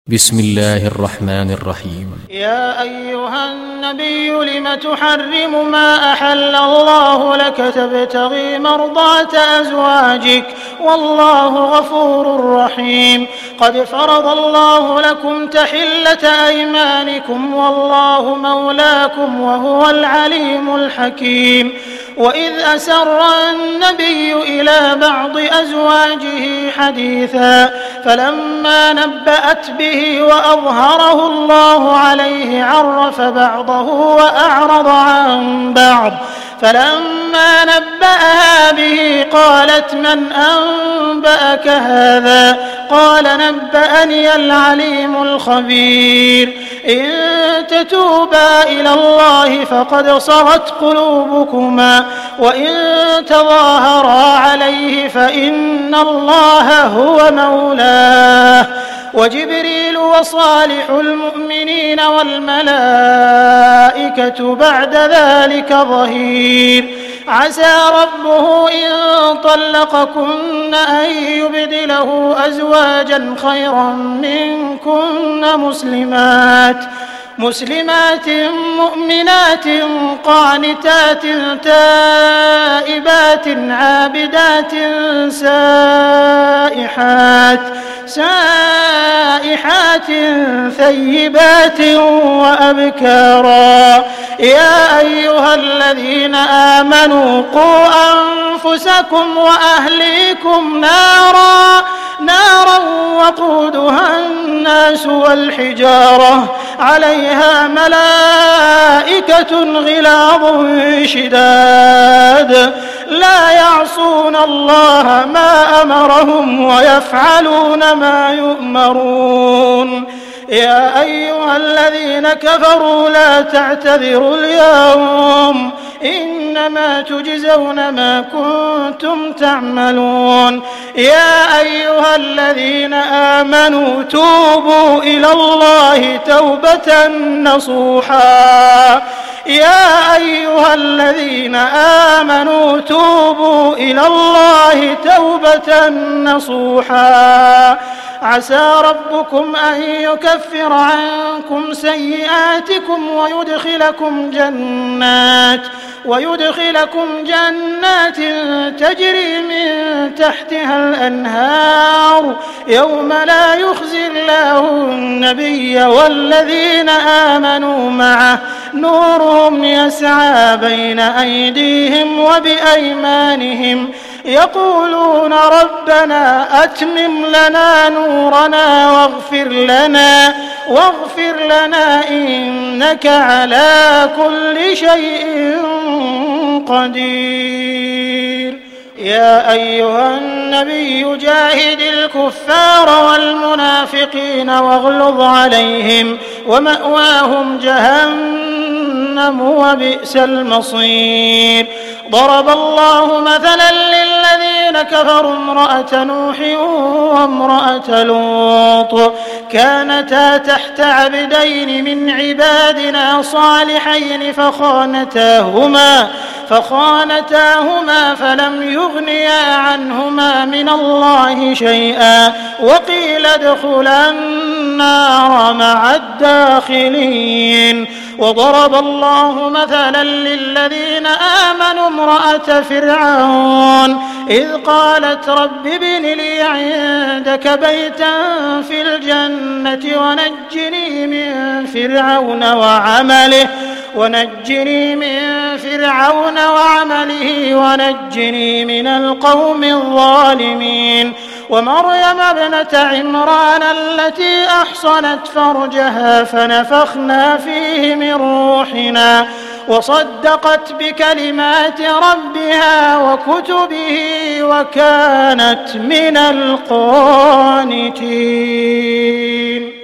بسم الله الرحمن الرحيم. يا أيها النبي لم تحرم ما أحل الله لك تبتغي مرضات أزواجك والله غفور رحيم. قد فرض الله لكم تحلة أيمانكم والله مولاكم وهو العليم الحكيم. وإذ أسر النبي إلى بعض أزواجه حديثا فلما نبأت به وأظهره الله عليه عرف بعضه وأعرض عن بعض. فلما نبأها به قالت من أنبأك هذا؟ قال نبأني العليم الخبير. إن تتوبا إلى الله فقد صغت قلوبكما وإن تظاهرا عليه فإن الله هو مولاه وجبريل وصالح المؤمنين والملائكة بعد ذلك ظهير. عسى ربه إن طلقكن أن يبدله أزواجا خيرا منكن مسلمات مؤمنات قانتات تائبات عابدات سائحات ثيبات وأبكارا. يا أيها الذين آمنوا قوا أنفسكم وأهليكم نارا وقودها الناس والحجارة عليها ملائكة غلاظ شداد لا يعصون الله ما أمرهم ويفعلون ما يؤمرون. يا أيها الذين كفروا لا تعتذروا اليوم إنما تجزون ما كنتم تعملون. يا أيها الذين آمنوا توبوا إلى الله توبة نصوحا. يا أيها الذين آمنوا توبوا إلى الله توبة نصوحا. عسى ربكم أن يكفر عنكم سيئاتكم ويدخلكم جنات تجري من تحتها الأنهار يوم لا يخزي الله النبي والذين آمنوا معه نورهم يسعى بين أيديهم وبأيمانهم يقولون ربنا أتمم لنا نورنا واغفر لنا إنك على كل شيء قدير. يا أيها النبي جاهد الكفار والمنافقين واغلظ عليهم ومأواهم جهنم وبئس المصير. ضرب الله مثلا للذين كفروا امرأة نوح وامرأة لوط كانتا تحت عبدين من عبادنا صالحين فخانتاهما فلم يغنيا عنهما من الله شيئا وقيل ادخلا النار مع الداخلين. وضرب الله مثلا للذين آمنوا امرأة فرعون إذ قالت رب ابن لي عندك بيتا في الجنة ونجني من فرعون وعمله ونجني من القوم الظالمين. ومريم ابنة عمران التي أحصنت فرجها فنفخنا فيه من روحنا وصدقت بكلمات ربها وكتبه وكانت من القانتين.